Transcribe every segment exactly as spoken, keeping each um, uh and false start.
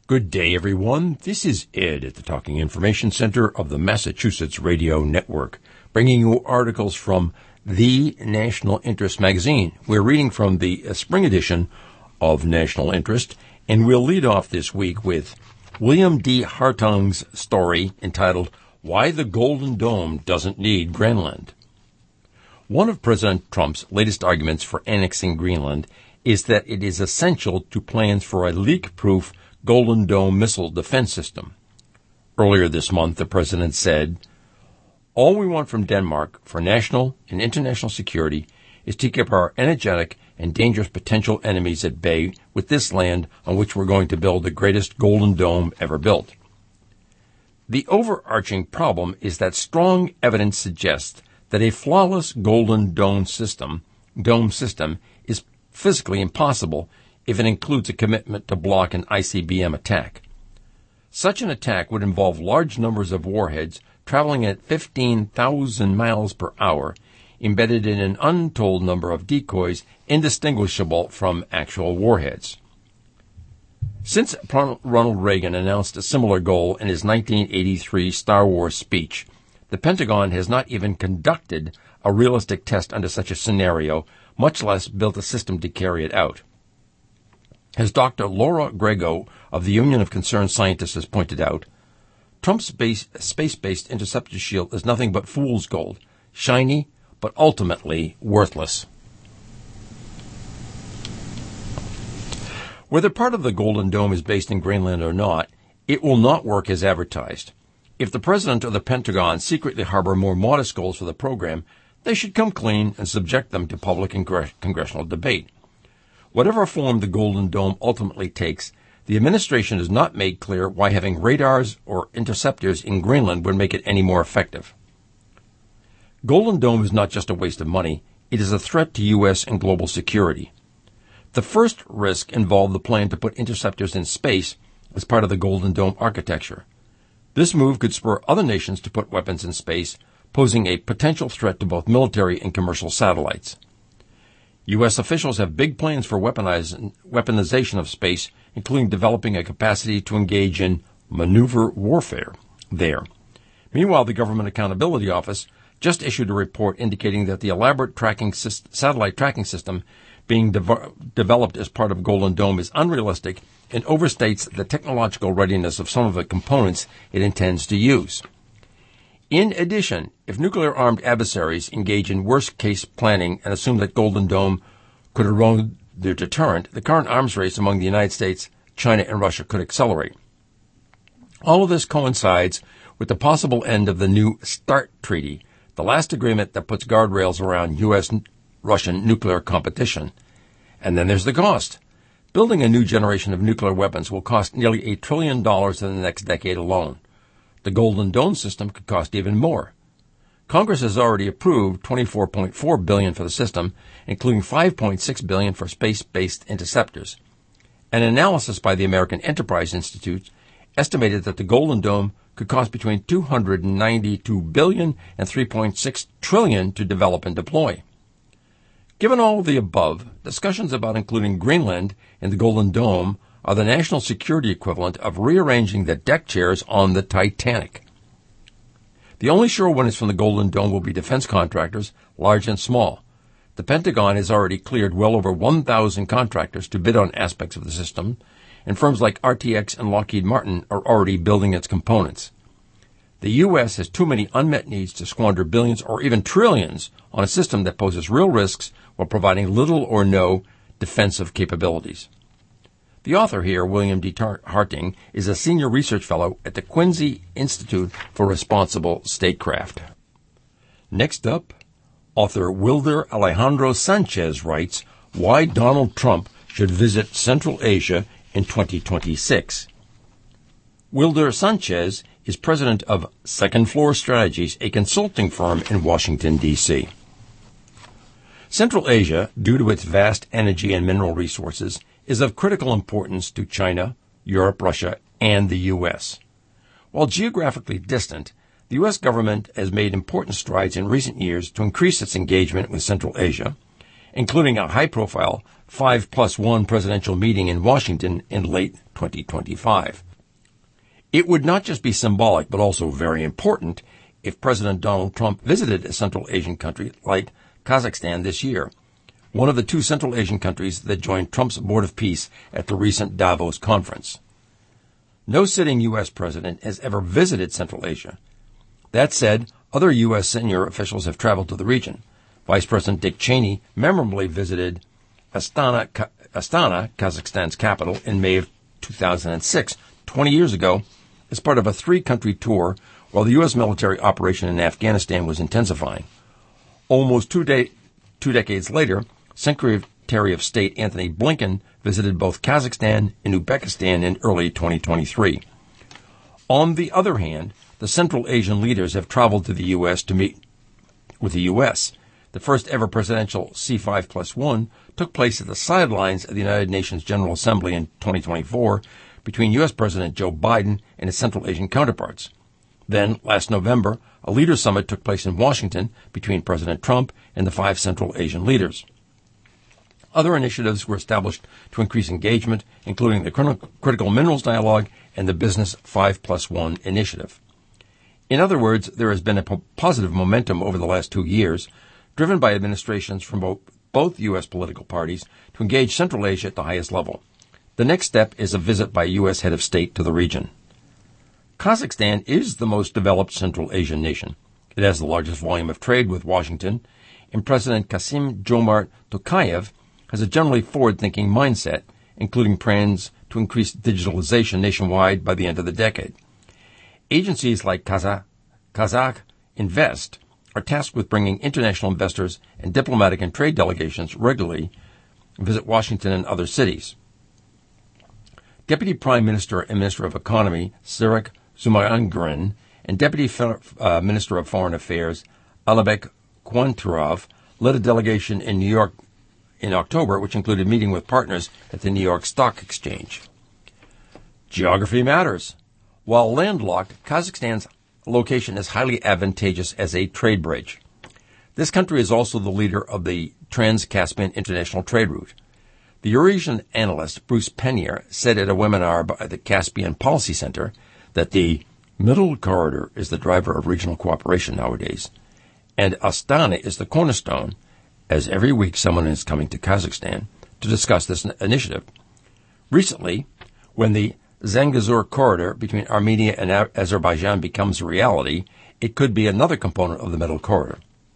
Good day, everyone. This is Ed at the Talking Information Center of the Massachusetts Radio Network, bringing you articles from the National Interest magazine. We're reading from the spring edition of National Interest, and we'll lead off this week with William D. Hartung's story entitled, Why the Golden Dome Doesn't Need Greenland. One of President Trump's latest arguments for annexing Greenland is that it is essential to plans for a leak-proof Golden Dome missile defense system. Earlier this month, the president said, All we want from Denmark for national and international security is to keep our energetic and dangerous potential enemies at bay with this land on which we're going to build the greatest Golden Dome ever built. The overarching problem is that strong evidence suggests that a flawless Golden Dome system, dome system is physically impossible if it includes a commitment to block an I C B M attack. Such an attack would involve large numbers of warheads traveling at fifteen thousand miles per hour, embedded in an untold number of decoys indistinguishable from actual warheads. Since Ronald Reagan announced a similar goal in his nineteen eighty-three Star Wars speech, the Pentagon has not even conducted a realistic test under such a scenario, much less built a system to carry it out. As Doctor Laura Grego of the Union of Concerned Scientists has pointed out, Trump's space, space-based interceptor shield is nothing but fool's gold, shiny, but ultimately worthless. Whether part of the Golden Dome is based in Greenland or not, it will not work as advertised. If the President or the Pentagon secretly harbor more modest goals for the program, they should come clean and subject them to public and congr- congressional debate. Whatever form the Golden Dome ultimately takes, the administration has not made clear why having radars or interceptors in Greenland would make it any more effective. Golden Dome is not just a waste of money, it is a threat to U S and global security. The first risk involved the plan to put interceptors in space as part of the Golden Dome architecture. This move could spur other nations to put weapons in space, posing a potential threat to both military and commercial satellites. U S officials have big plans for weaponization of space, including developing a capacity to engage in maneuver warfare there. Meanwhile, the Government Accountability Office just issued a report indicating that the elaborate tracking syst- satellite tracking system being de- developed as part of Golden Dome is unrealistic and overstates the technological readiness of some of the components it intends to use. In addition, if nuclear-armed adversaries engage in worst-case planning and assume that Golden Dome could erode their deterrent, the current arms race among the United States, China, and Russia could accelerate. All of this coincides with the possible end of the new START Treaty, the last agreement that puts guardrails around U S-Russian nuclear competition. And then there's the cost. Building a new generation of nuclear weapons will cost nearly a trillion dollars in the next decade alone. The Golden Dome system could cost even more. Congress has already approved twenty-four point four billion dollars for the system, including five point six billion dollars for space-based interceptors. An analysis by the American Enterprise Institute estimated that the Golden Dome could cost between two hundred ninety-two billion dollars and three point six trillion dollars to develop and deploy. Given all of the above, discussions about including Greenland in the Golden Dome are the national security equivalent of rearranging the deck chairs on the Titanic. The only sure winners from the Golden Dome will be defense contractors, large and small. The Pentagon has already cleared well over one thousand contractors to bid on aspects of the system, and firms like R T X and Lockheed Martin are already building its components. The U S has too many unmet needs to squander billions or even trillions on a system that poses real risks while providing little or no defensive capabilities. The author here, William D. Hartung, is a senior research fellow at the Quincy Institute for Responsible Statecraft. Next up, author Wilder Alejandro Sanchez writes, Why Donald Trump Should Visit Central Asia in twenty twenty-six. Wilder Sanchez is president of Second Floor Strategies, a consulting firm in Washington, D C Central Asia, due to its vast energy and mineral resources, is of critical importance to China, Europe, Russia, and the U S. While geographically distant, the U S government has made important strides in recent years to increase its engagement with Central Asia, including a high-profile five plus one presidential meeting in Washington in late twenty twenty-five. It would not just be symbolic, but also very important if President Donald Trump visited a Central Asian country like Kazakhstan this year, one of the two Central Asian countries that joined Trump's Board of Peace at the recent Davos conference. No sitting U S president has ever visited Central Asia. That said, other U S senior officials have traveled to the region. Vice President Dick Cheney memorably visited Astana, Astana, Kazakhstan's capital, in May of two thousand six, twenty years ago, as part of a three-country tour while the U S military operation in Afghanistan was intensifying. Almost two, de- two decades later, Secretary of State Anthony Blinken visited both Kazakhstan and Uzbekistan in early twenty twenty-three. On the other hand, the Central Asian leaders have traveled to the U S to meet with the U S. The first ever presidential C five plus one took place at the sidelines of the United Nations General Assembly in twenty twenty-four between U S President Joe Biden and his Central Asian counterparts. Then, last November, a leaders' summit took place in Washington between President Trump and the five Central Asian leaders. Other initiatives were established to increase engagement, including the Critical Minerals Dialogue and the Business five plus one initiative. In other words, there has been a po- positive momentum over the last two years, driven by administrations from both, both U S political parties to engage Central Asia at the highest level. The next step is a visit by a U S head of state to the region. Kazakhstan is the most developed Central Asian nation. It has the largest volume of trade with Washington, and President Kassym-Jomart Tokayev has a generally forward-thinking mindset, including plans to increase digitalization nationwide by the end of the decade. Agencies like Kazakh, Kazakh Invest are tasked with bringing international investors and diplomatic and trade delegations regularly visit Washington and other cities. Deputy Prime Minister and Minister of Economy Sirik Zumangaren and Deputy uh, Minister of Foreign Affairs Alibek Kwanturov led a delegation in New York in October, which included meeting with partners at the New York Stock Exchange. Geography matters. While landlocked, Kazakhstan's location is highly advantageous as a trade bridge. This country is also the leader of the Trans-Caspian International Trade Route. The Eurasian analyst Bruce Penier said at a webinar by the Caspian Policy Center that the Middle Corridor is the driver of regional cooperation nowadays, and Astana is the cornerstone, as every week someone is coming to Kazakhstan to discuss this initiative. Recently, when the Zangezur corridor between Armenia and Azerbaijan becomes a reality, it could be another component of the Middle Corridor.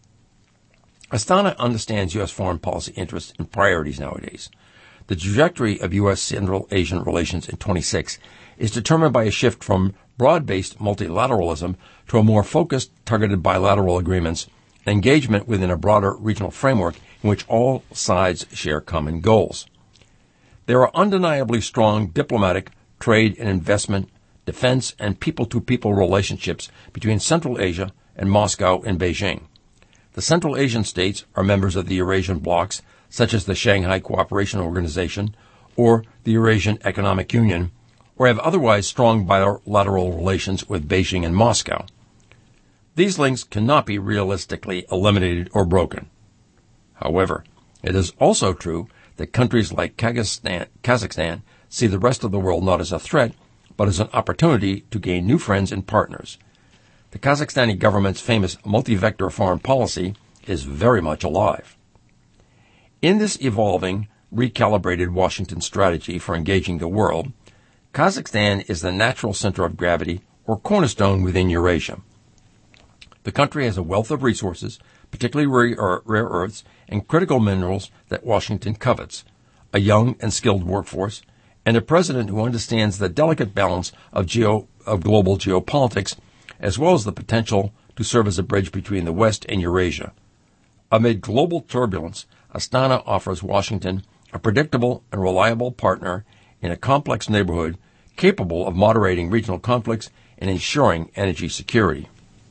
Astana understands U S foreign policy interests and priorities nowadays. The trajectory of U S Central Asian relations in twenty-six is determined by a shift from broad-based multilateralism to a more focused, targeted bilateral agreements and engagement within a broader regional framework in which all sides share common goals. There are undeniably strong diplomatic, trade and investment, defense, and people-to-people relationships between Central Asia and Moscow and Beijing. The Central Asian states are members of the Eurasian blocs, such as the Shanghai Cooperation Organization or the Eurasian Economic Union, or have otherwise strong bilateral relations with Beijing and Moscow. These links cannot be realistically eliminated or broken. However, it is also true that countries like Kazakhstan, Kazakhstan see the rest of the world not as a threat, but as an opportunity to gain new friends and partners. The Kazakhstani government's famous multi-vector foreign policy is very much alive. In this evolving, recalibrated Washington strategy for engaging the world, Kazakhstan is the natural center of gravity or cornerstone within Eurasia. The country has a wealth of resources, particularly rare, rare earths and critical minerals that Washington covets, a young and skilled workforce, and a president who understands the delicate balance of, geo, of global geopolitics, as well as the potential to serve as a bridge between the West and Eurasia. Amid global turbulence, Astana offers Washington a predictable and reliable partner in a complex neighborhood capable of moderating regional conflicts and ensuring energy security.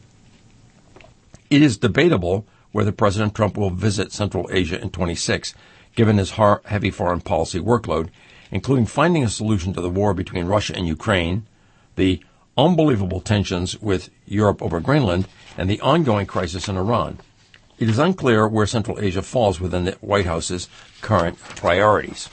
It is debatable whether President Trump will visit Central Asia in twenty-six, given his heavy foreign policy workload, including finding a solution to the war between Russia and Ukraine, the unbelievable tensions with Europe over Greenland, and the ongoing crisis in Iran. it is unclear where Central Asia falls within the White House's current priorities.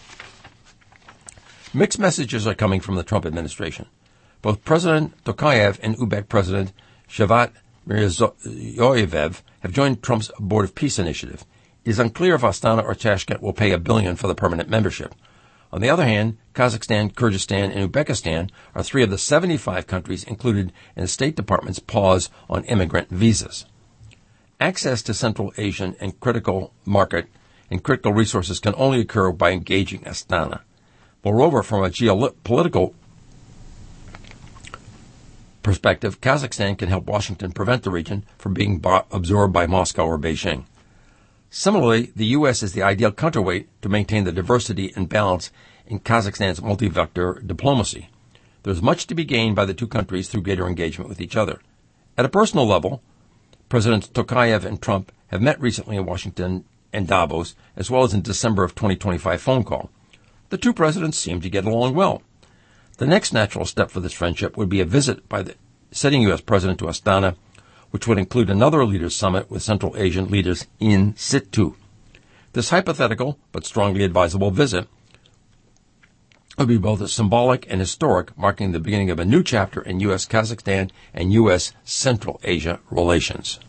Mixed messages are coming from the Trump administration. Both President Tokayev and Uzbek President Shavkat Mirziyoyev have joined Trump's Board of Peace initiative. It is unclear if Astana or Tashkent will pay a billion for the permanent membership. On the other hand, Kazakhstan, Kyrgyzstan, and Uzbekistan are three of the seventy-five countries included in the State Department's pause on immigrant visas. Access to Central Asian and critical market and critical resources can only occur by engaging Astana. Moreover, from a geopolitical perspective, Kazakhstan can help Washington prevent the region from being bo- absorbed by Moscow or Beijing. Similarly, the U S is the ideal counterweight to maintain the diversity and balance in Kazakhstan's multi-vector diplomacy. There is much to be gained by the two countries through greater engagement with each other. At a personal level, Presidents Tokayev and Trump have met recently in Washington and Davos, as well as in December of twenty twenty-five phone call. The two presidents seem to get along well. The next natural step for this friendship would be a visit by the sitting U S president to Astana, which would include another leaders' summit with Central Asian leaders in situ. This hypothetical but strongly advisable visit would be both symbolic and historic, marking the beginning of a new chapter in U S Kazakhstan and U S Central Asia relations.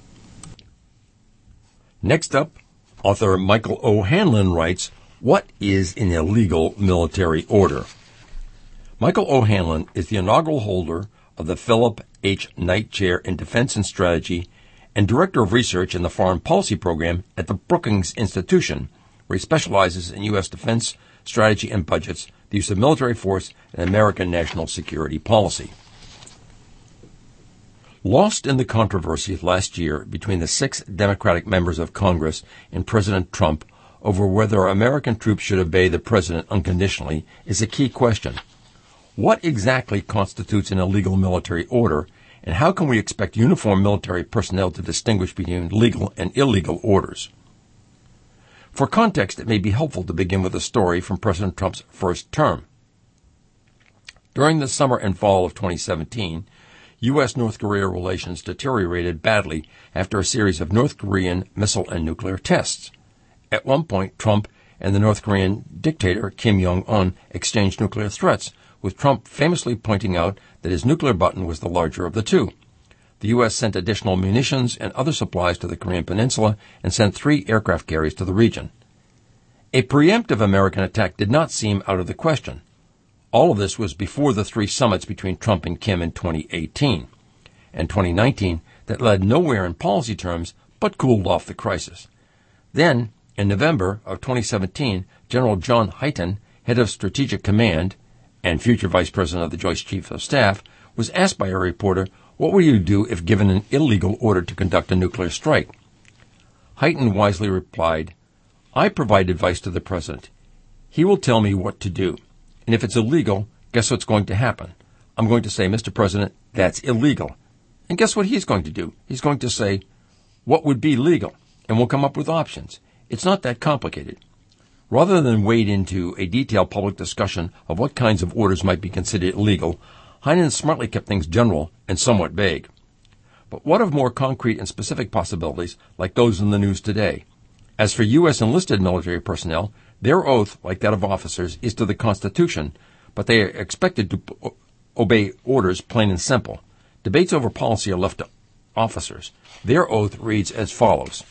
Next up, author Michael O'Hanlon writes, "What is an illegal military order?" Michael O'Hanlon is the inaugural holder of the Philip H. Knight Chair in Defense and Strategy and Director of Research in the Foreign Policy Program at the Brookings Institution, where he specializes in U S defense strategy and budgets, the use of military force, and American national security policy. Lost in the controversy of last year between the six Democratic members of Congress and President Trump over whether American troops should obey the president unconditionally is a key question. What exactly constitutes an illegal military order, and how can we expect uniformed military personnel to distinguish between legal and illegal orders? For context, it may be helpful to begin with a story from President Trump's first term. During the summer and fall of twenty seventeen, U S-North Korea relations deteriorated badly after a series of North Korean missile and nuclear tests. At one point, Trump and the North Korean dictator Kim Jong-un exchanged nuclear threats, with Trump famously pointing out that his nuclear button was the larger of the two. The U S sent additional munitions and other supplies to the Korean Peninsula and sent three aircraft carriers to the region. A preemptive American attack did not seem out of the question. All of this was before the three summits between Trump and Kim in twenty eighteen and twenty nineteen that led nowhere in policy terms but cooled off the crisis. Then, in November of twenty seventeen, General John Hyten, head of Strategic Command and future Vice President of the Joint Chiefs of Staff, was asked by a reporter, what would you do if given an illegal order to conduct a nuclear strike? Hyten wisely replied, I provide advice to the President. He will tell me what to do. And if it's illegal, guess what's going to happen? I'm going to say, Mister President, that's illegal. And guess what he's going to do? He's going to say, what would be legal? And we'll come up with options. It's not that complicated. Rather than wade into a detailed public discussion of what kinds of orders might be considered illegal, Hyten smartly kept things general and somewhat vague. But what of more concrete and specific possibilities like those in the news today? As for U S enlisted military personnel, their oath, like that of officers, is to the Constitution, but they are expected to o- obey orders plain and simple. Debates over policy are left to officers. Their oath reads as follows.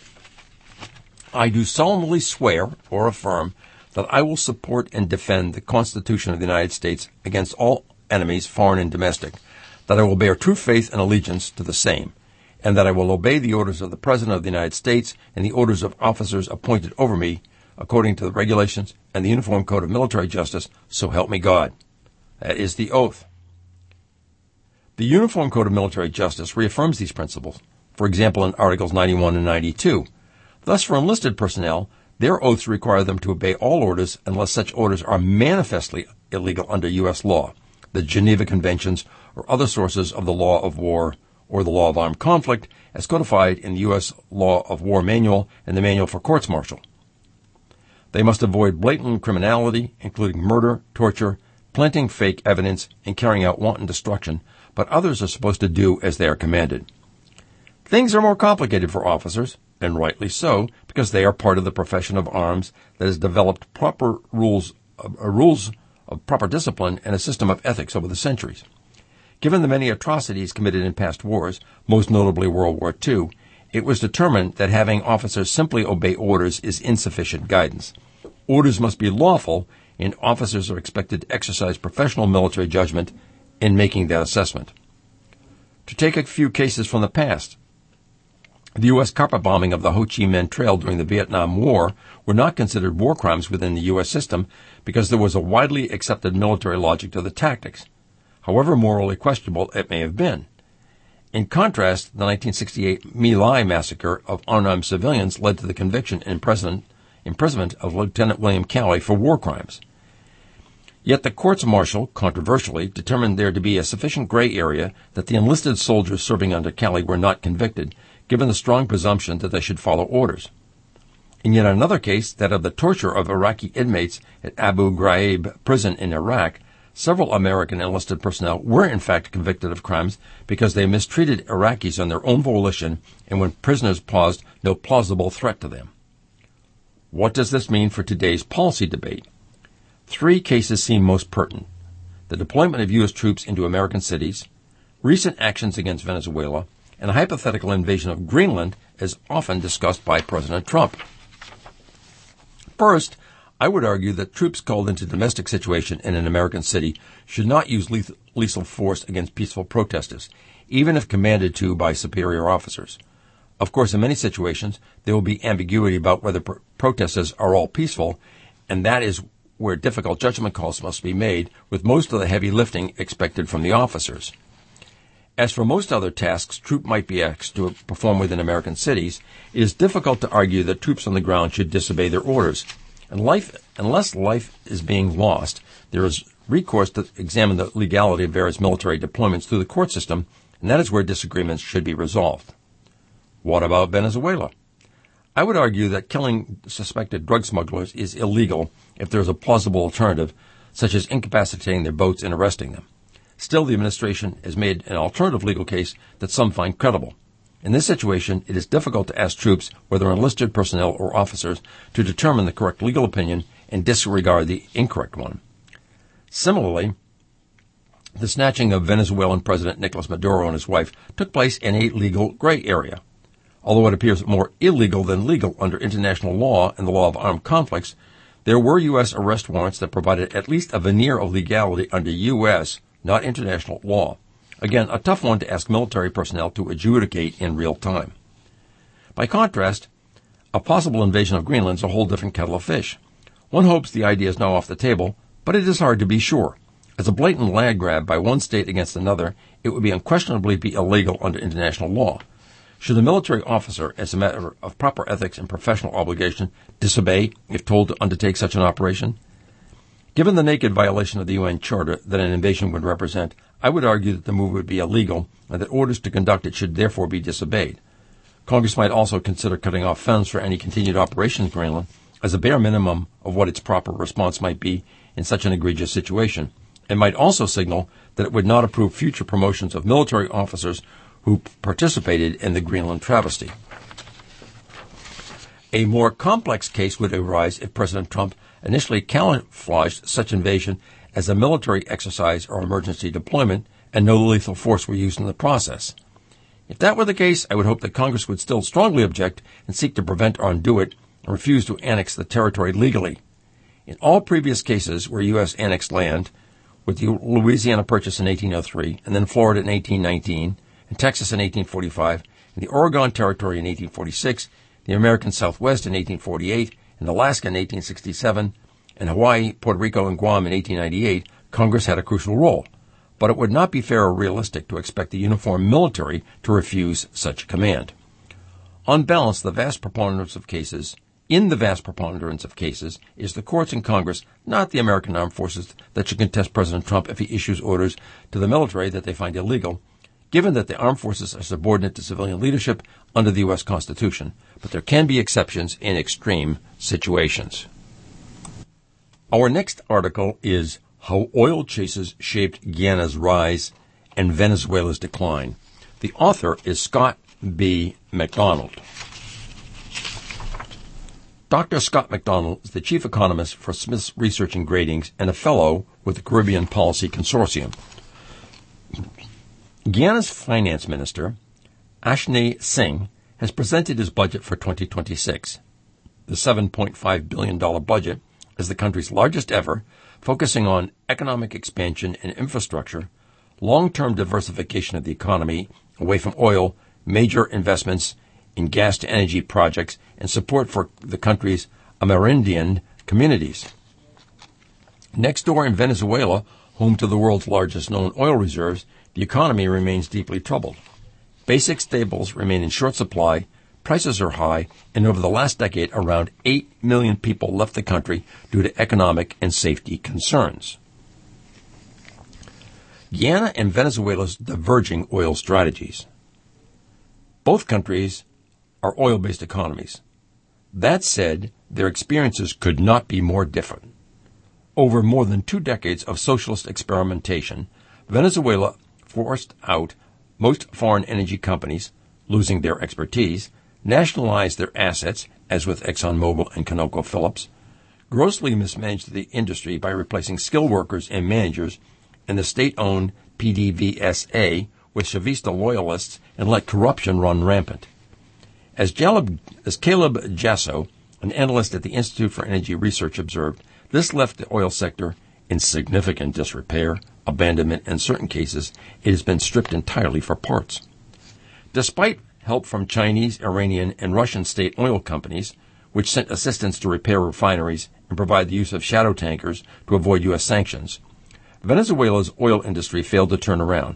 I do solemnly swear or affirm that I will support and defend the Constitution of the United States against all enemies, foreign and domestic, that I will bear true faith and allegiance to the same, and that I will obey the orders of the President of the United States and the orders of officers appointed over me according to the regulations and the Uniform Code of Military Justice, so help me God. That is the oath. The Uniform Code of Military Justice reaffirms these principles, for example in Articles ninety-one and ninety-two. Thus, for enlisted personnel, their oaths require them to obey all orders unless such orders are manifestly illegal under U S law, the Geneva Conventions, or other sources of the law of war or the law of armed conflict, as codified in the U S Law of War Manual and the Manual for Courts-Martial. They must avoid blatant criminality, including murder, torture, planting fake evidence, and carrying out wanton destruction, but others are supposed to do as they are commanded. Things are more complicated for officers. and rightly so, because they are part of the profession of arms that has developed proper rules, uh, rules of proper discipline and a system of ethics over the centuries. Given the many atrocities committed in past wars, most notably World War Two, it was determined that having officers simply obey orders is insufficient guidance. Orders must be lawful, and officers are expected to exercise professional military judgment in making that assessment. To take a few cases from the past, the U S carpet bombing of the Ho Chi Minh Trail during the Vietnam War were not considered war crimes within the U S system because there was a widely accepted military logic to the tactics, however morally questionable it may have been. In contrast, the nineteen sixty-eight My Lai massacre of unarmed civilians led to the conviction and imprisonment of Lieutenant William Calley for war crimes. Yet the courts-martial, controversially, determined there to be a sufficient gray area that the enlisted soldiers serving under Calley were not convicted, given the strong presumption that they should follow orders. In yet another case, that of the torture of Iraqi inmates at Abu Ghraib prison in Iraq, several American enlisted personnel were in fact convicted of crimes because they mistreated Iraqis on their own volition and when prisoners posed no plausible threat to them. What does this mean for today's policy debate? Three cases seem most pertinent: the deployment of U S troops into American cities, recent actions against Venezuela, and a hypothetical invasion of Greenland as often discussed by President Trump. First, I would argue that troops called into domestic situation in an American city should not use lethal, lethal force against peaceful protesters, even if commanded to by superior officers. Of course, in many situations, there will be ambiguity about whether pr- protesters are all peaceful, and that is where difficult judgment calls must be made, with most of the heavy lifting expected from the officers. As for most other tasks troops might be asked to perform within American cities, it is difficult to argue that troops on the ground should disobey their orders. And life, unless life is being lost, there is recourse to examine the legality of various military deployments through the court system, and that is where disagreements should be resolved. What about Venezuela? I would argue that killing suspected drug smugglers is illegal if there is a plausible alternative, such as incapacitating their boats and arresting them. Still, the administration has made an alternative legal case that some find credible. In this situation, it is difficult to ask troops, whether enlisted personnel or officers, to determine the correct legal opinion and disregard the incorrect one. Similarly, the snatching of Venezuelan President Nicolas Maduro and his wife took place in a legal gray area. Although it appears more illegal than legal under international law and the law of armed conflicts, there were U S arrest warrants that provided at least a veneer of legality under U S, not international, law. Again, a tough one to ask military personnel to adjudicate in real time. By contrast, a possible invasion of Greenland is a whole different kettle of fish. One hopes the idea is now off the table, but it is hard to be sure. As a blatant land grab by one state against another, it would be unquestionably be illegal under international law. Should a military officer, as a matter of proper ethics and professional obligation, disobey if told to undertake such an operation? Given the naked violation of the U N Charter that an invasion would represent, I would argue that the move would be illegal and that orders to conduct it should therefore be disobeyed. Congress might also consider cutting off funds for any continued operations in Greenland as a bare minimum of what its proper response might be in such an egregious situation, and might also signal that it would not approve future promotions of military officers who participated in the Greenland travesty. A more complex case would arise if President Trump initially camouflaged such invasion as a military exercise or emergency deployment and no lethal force were used in the process. If that were the case, I would hope that Congress would still strongly object and seek to prevent or undo it and refuse to annex the territory legally. In all previous cases where U S annexed land, with the Louisiana Purchase in eighteen oh three, and then Florida in eighteen nineteen, and Texas in eighteen forty-five, and the Oregon Territory in eighteen forty-six, the American Southwest in eighteen forty-eight, and Alaska in eighteen sixty-seven, and Hawaii, Puerto Rico, and Guam in eighteen ninety-eight, Congress had a crucial role. But it would not be fair or realistic to expect the uniformed military to refuse such command. On balance, the vast preponderance of cases, in the vast preponderance of cases, is the courts and Congress, not the American armed forces, that should contest President Trump if he issues orders to the military that they find illegal, given that the armed forces are subordinate to civilian leadership under the U S Constitution, but there can be exceptions in extreme situations. Our next article is How Oil Chases Shaped Guyana's Rise and Venezuela's Decline. The author is Scott B. McDonald. Doctor Scott McDonald is the chief economist for Smith's Research and Gradings and a fellow with the Caribbean Policy Consortium. Guyana's finance minister, Ashni Singh, has presented his budget for twenty twenty-six. The seven point five billion dollars budget is the country's largest ever, focusing on economic expansion and infrastructure, long-term diversification of the economy away from oil, major investments in gas-to-energy projects, and support for the country's Amerindian communities. Next door in Venezuela, home to the world's largest known oil reserves, the economy remains deeply troubled. Basic staples remain in short supply, prices are high, and over the last decade, around eight million people left the country due to economic and safety concerns. Guyana and Venezuela's diverging oil strategies. Both countries are oil-based economies. That said, their experiences could not be more different. Over more than two decades of socialist experimentation, Venezuela forced out most foreign energy companies, losing their expertise, nationalized their assets, as with ExxonMobil and ConocoPhillips, grossly mismanaged the industry by replacing skilled workers and managers in the state-owned P D V S A with Chavista loyalists, and let corruption run rampant. As Caleb, as Caleb Jasso, an analyst at the Institute for Energy Research, observed, this left the oil sector in significant disrepair, abandonment, and in certain cases, it has been stripped entirely for parts. Despite help from Chinese, Iranian, and Russian state oil companies, which sent assistance to repair refineries and provide the use of shadow tankers to avoid U S sanctions, Venezuela's oil industry failed to turn around.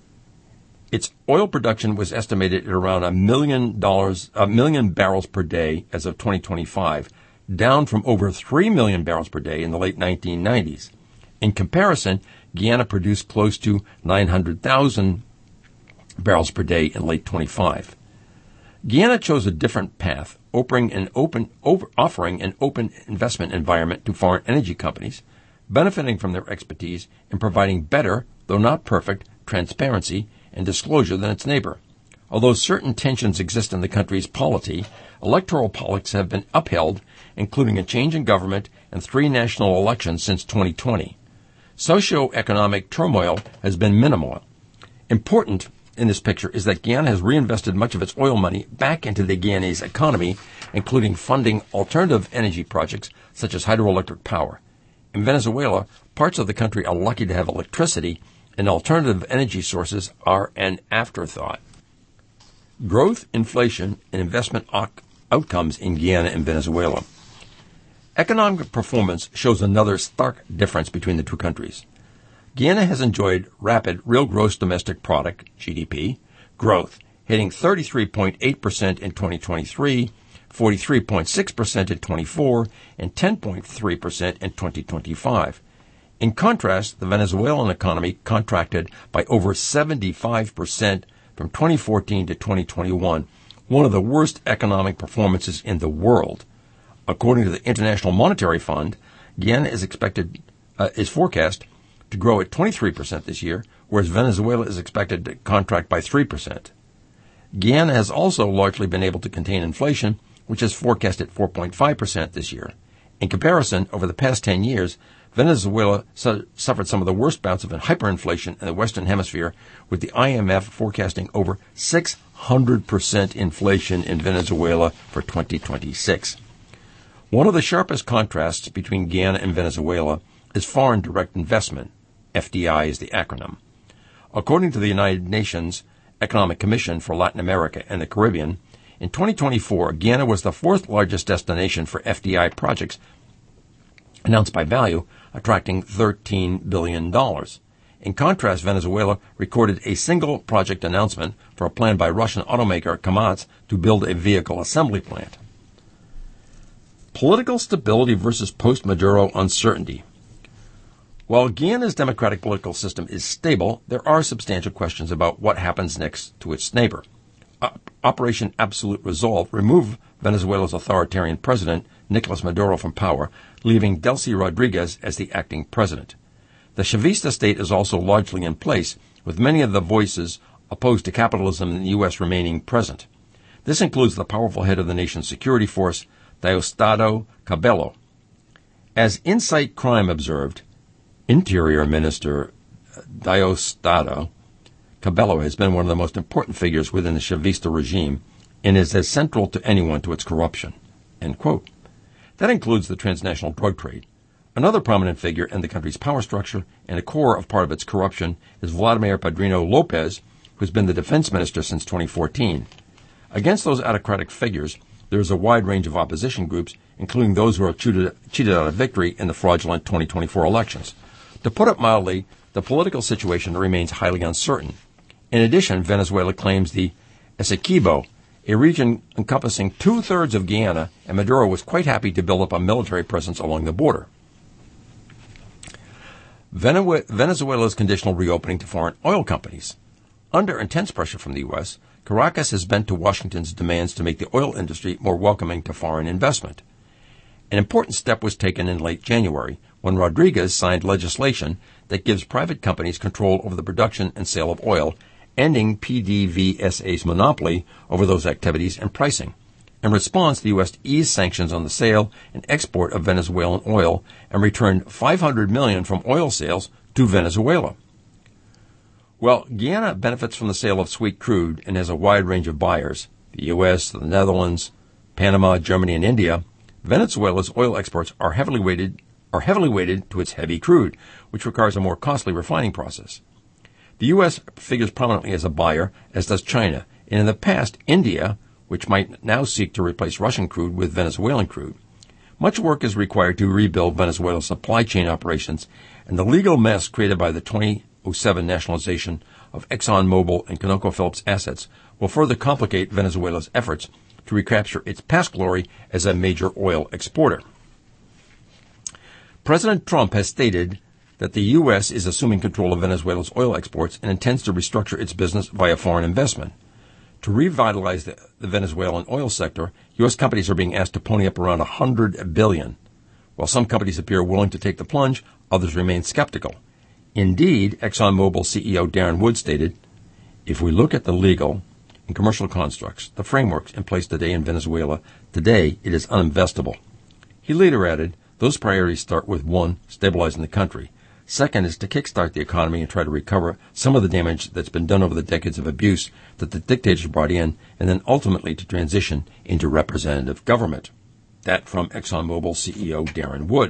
Its oil production was estimated at around a million dollars, a million barrels per day as of twenty twenty-five, down from over three million barrels per day in the late nineteen nineties. In comparison, Guyana produced close to nine hundred thousand barrels per day in late twenty-five. Guyana chose a different path, offering an open, over, offering an open investment environment to foreign energy companies, benefiting from their expertise and providing better, though not perfect, transparency and disclosure than its neighbor. Although certain tensions exist in the country's polity, electoral politics have been upheld, including a change in government and three national elections since twenty twenty. Socioeconomic turmoil has been minimal. Important in this picture is that Guyana has reinvested much of its oil money back into the Guyanese economy, including funding alternative energy projects such as hydroelectric power. In Venezuela, parts of the country are lucky to have electricity, and alternative energy sources are an afterthought. Growth, inflation, and investment out- outcomes in Guyana and Venezuela. Economic performance shows another stark difference between the two countries. Guyana has enjoyed rapid real gross domestic product, G D P, growth, hitting thirty-three point eight percent in twenty twenty-three, forty-three point six percent in twenty-four, and ten point three percent in twenty twenty-five. In contrast, the Venezuelan economy contracted by over seventy-five percent from twenty fourteen to twenty twenty-one, one of the worst economic performances in the world. According to the International Monetary Fund, Guyana is expected uh, is forecast to grow at twenty-three percent this year, whereas Venezuela is expected to contract by three percent. Guyana has also largely been able to contain inflation, which is forecast at four point five percent this year. In comparison, over the past ten years, Venezuela su- suffered some of the worst bouts of hyperinflation in the Western Hemisphere, with the I M F forecasting over six hundred percent inflation in Venezuela for twenty twenty-six. One of the sharpest contrasts between Guyana and Venezuela is foreign direct investment. F D I is the acronym. According to the United Nations Economic Commission for Latin America and the Caribbean, in twenty twenty-four, Guyana was the fourth largest destination for F D I projects announced by value, attracting thirteen billion dollars. In contrast, Venezuela recorded a single project announcement for a plan by Russian automaker Kamaz to build a vehicle assembly plant. Political stability versus post-Maduro uncertainty. While Guyana's democratic political system is stable, there are substantial questions about what happens next to its neighbor. Operation Absolute Resolve removed Venezuela's authoritarian president, Nicolas Maduro, from power, leaving Delcy Rodriguez as the acting president. The Chavista state is also largely in place, with many of the voices opposed to capitalism in the U S remaining present. This includes the powerful head of the nation's security force, Diosdado Cabello. As Insight Crime observed, Interior Minister Diosdado Cabello has been one of the most important figures within the Chavista regime and is as central to anyone to its corruption. End quote. That includes the transnational drug trade. Another prominent figure in the country's power structure and a core of part of its corruption is Vladimir Padrino Lopez, who's been the defense minister since twenty fourteen. Against those autocratic figures, there is a wide range of opposition groups, including those who are cheated, cheated out of victory in the fraudulent twenty twenty-four elections. To put it mildly, the political situation remains highly uncertain. In addition, Venezuela claims the Essequibo, a region encompassing two-thirds of Guyana, and Maduro was quite happy to build up a military presence along the border. Venezuela's conditional reopening to foreign oil companies. Under intense pressure from the U S, Caracas has bent to Washington's demands to make the oil industry more welcoming to foreign investment. An important step was taken in late January when Rodriguez signed legislation that gives private companies control over the production and sale of oil, ending P D V S A's monopoly over those activities and pricing. In response, the U S eased sanctions on the sale and export of Venezuelan oil and returned five hundred million dollars from oil sales to Venezuela. Well, Guyana benefits from the sale of sweet crude and has a wide range of buyers, the U S, the Netherlands, Panama, Germany, and India. Venezuela's oil exports are heavily weighted are heavily weighted to its heavy crude, which requires a more costly refining process. The U S figures prominently as a buyer, as does China, and in the past, India, which might now seek to replace Russian crude with Venezuelan crude. Much work is required to rebuild Venezuela's supply chain operations, and the legal mess created by the twenty oh seven nationalization of ExxonMobil and ConocoPhillips assets will further complicate Venezuela's efforts to recapture its past glory as a major oil exporter. President Trump has stated that the U S is assuming control of Venezuela's oil exports and intends to restructure its business via foreign investment. To revitalize the, the Venezuelan oil sector, U S companies are being asked to pony up around one hundred billion dollars. While some companies appear willing to take the plunge, others remain skeptical. Indeed, ExxonMobil C E O Darren Wood stated, "If we look at the legal and commercial constructs, the frameworks in place today in Venezuela, today it is uninvestable." He later added, "Those priorities start with, one, stabilizing the country. Second is to kickstart the economy and try to recover some of the damage that's been done over the decades of abuse that the dictators brought in, and then ultimately to transition into representative government." That from ExxonMobil C E O Darren Wood.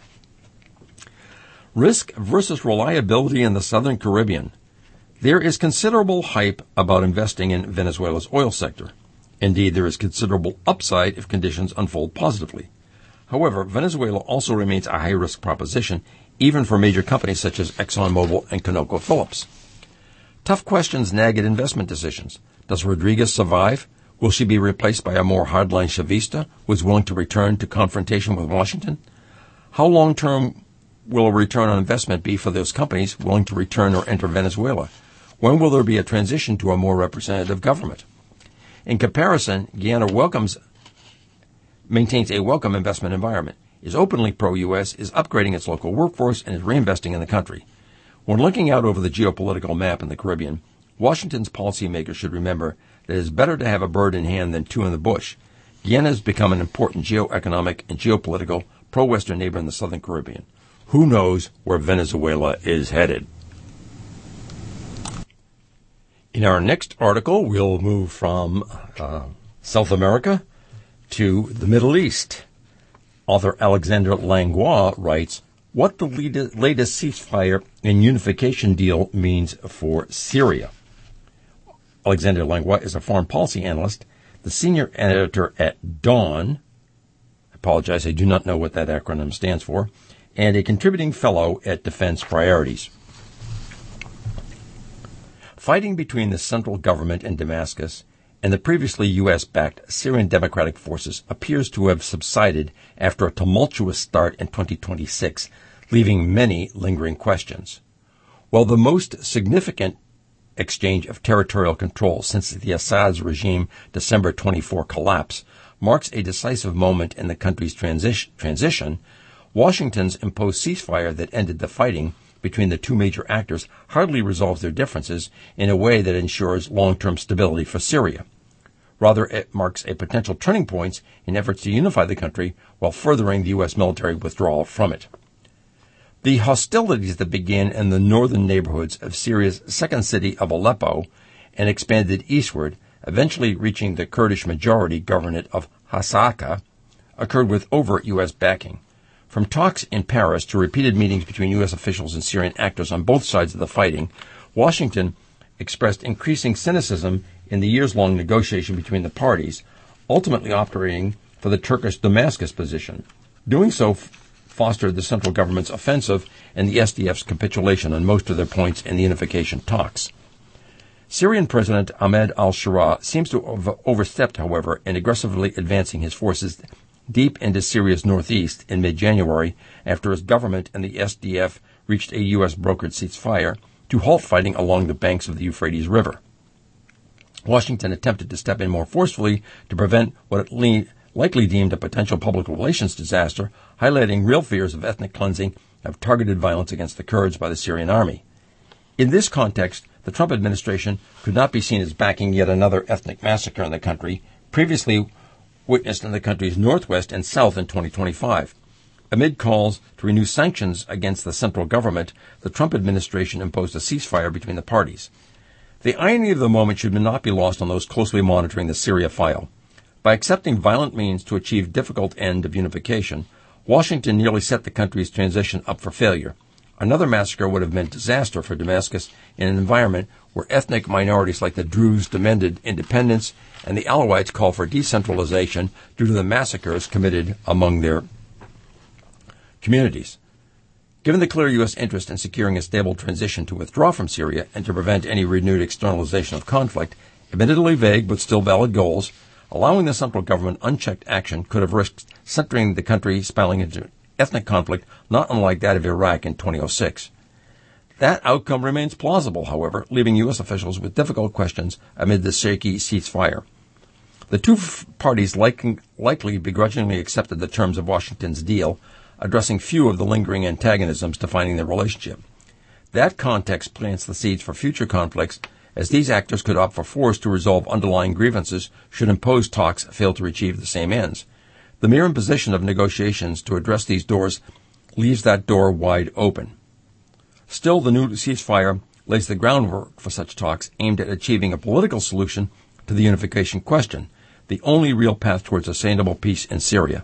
Risk versus reliability in the Southern Caribbean. There is considerable hype about investing in Venezuela's oil sector. Indeed, there is considerable upside if conditions unfold positively. However, Venezuela also remains a high-risk proposition, even for major companies such as ExxonMobil and ConocoPhillips. Tough questions nag at investment decisions. Does Rodriguez survive? Will she be replaced by a more hardline Chavista who is willing to return to confrontation with Washington? How long-term will a return on investment be for those companies willing to return or enter Venezuela? When will there be a transition to a more representative government? In comparison, Guyana welcomes, maintains a welcome investment environment, is openly pro-U S, is upgrading its local workforce, and is reinvesting in the country. When looking out over the geopolitical map in the Caribbean, Washington's policymakers should remember that it is better to have a bird in hand than two in the bush. Guyana has become an important geoeconomic and geopolitical pro-Western neighbor in the Southern Caribbean. Who knows where Venezuela is headed? In our next article, we'll move from uh, South America to the Middle East. Author Alexander Langlois writes, what the latest ceasefire and unification deal means for Syria. Alexander Langlois is a foreign policy analyst, the senior editor at Dawn. I apologize, I do not know what that acronym stands for, and a contributing fellow at Defense Priorities. Fighting between the central government in Damascus and the previously U S-backed Syrian Democratic Forces appears to have subsided after a tumultuous start in twenty twenty-six, leaving many lingering questions. While the most significant exchange of territorial control since the Assad's regime December twenty-fourth collapse marks a decisive moment in the country's transi- transition, Washington's imposed ceasefire that ended the fighting between the two major actors hardly resolves their differences in a way that ensures long-term stability for Syria. Rather, it marks a potential turning point in efforts to unify the country while furthering the U S military withdrawal from it. The hostilities that began in the northern neighborhoods of Syria's second city of Aleppo and expanded eastward, eventually reaching the Kurdish majority governorate of Hasaka, occurred with overt U S backing. From talks in Paris to repeated meetings between U S officials and Syrian actors on both sides of the fighting, Washington expressed increasing cynicism in the years-long negotiation between the parties, ultimately operating for the Turkish Damascus position. Doing so f- fostered the central government's offensive and the S D F's capitulation on most of their points in the unification talks. Syrian President Ahmed al-Shara seems to have overstepped, however, in aggressively advancing his forces deep into Syria's northeast in mid-January after his government and the S D F reached a U S-brokered ceasefire to halt fighting along the banks of the Euphrates River. Washington attempted to step in more forcefully to prevent what it le- likely deemed a potential public relations disaster, highlighting real fears of ethnic cleansing of targeted violence against the Kurds by the Syrian army. In this context, the Trump administration could not be seen as backing yet another ethnic massacre in the country, previously witnessed in the country's northwest and south in twenty twenty-five. Amid calls to renew sanctions against the central government, the Trump administration imposed a ceasefire between the parties. The irony of the moment should not be lost on those closely monitoring the Syria file. By accepting violent means to achieve difficult end of unification, Washington nearly set the country's transition up for failure. Another massacre would have meant disaster for Damascus in an environment where ethnic minorities like the Druze demanded independence and the Alawites called for decentralization due to the massacres committed among their communities. Given the clear U S interest in securing a stable transition to withdraw from Syria and to prevent any renewed externalization of conflict, admittedly vague but still valid goals, allowing the central government unchecked action could have risked centering the country spiraling into ethnic conflict not unlike that of Iraq in two thousand six. That outcome remains plausible, however, leaving U S officials with difficult questions amid the shaky ceasefire. The two f- parties like- likely begrudgingly accepted the terms of Washington's deal, addressing few of the lingering antagonisms defining their relationship. That context plants the seeds for future conflicts, as these actors could opt for force to resolve underlying grievances should imposed talks fail to achieve the same ends. The mere imposition of negotiations to address these doors leaves that door wide open. Still, the new ceasefire lays the groundwork for such talks aimed at achieving a political solution to the unification question, the only real path towards sustainable peace in Syria.